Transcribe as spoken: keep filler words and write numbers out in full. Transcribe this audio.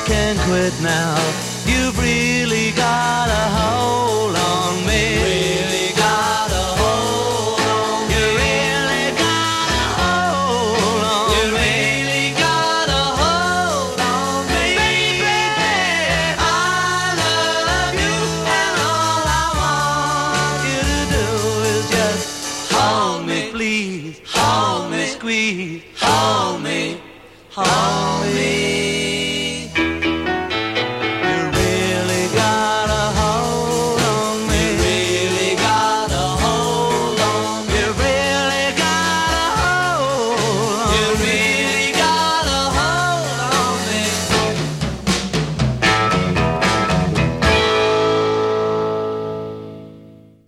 just can't quit now. You've really got a hold on me. Really got a hold on me. You really got a hold on me. You really got a hold on me. Baby, I love you, and all I want you to do is just hold me, please. Hold me, squeeze. Hold me, hold me.